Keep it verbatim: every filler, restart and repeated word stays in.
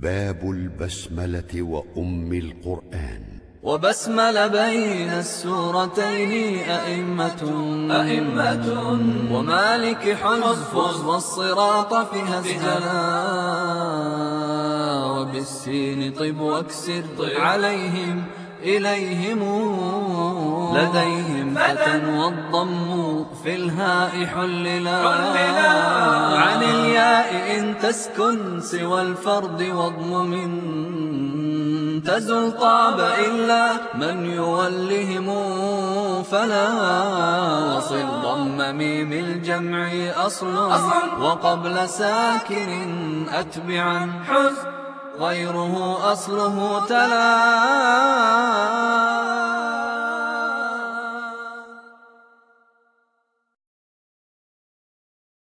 باب البسملة وأم القرآن. وبسمل بين السورتين أئمة أئمة ومالك حفظ والصراط فيها السلا وبالسين طب واكسر عليهم إليهم لديهم فتى والضم في الهاء حللا عن الياء إن تسكن سوى الفرد واضمم تزل طاب إلا من يولهم فلا وصل ضم ميم الجمع أصل وقبل ساكن أتبعا حز غيره أصله تلا.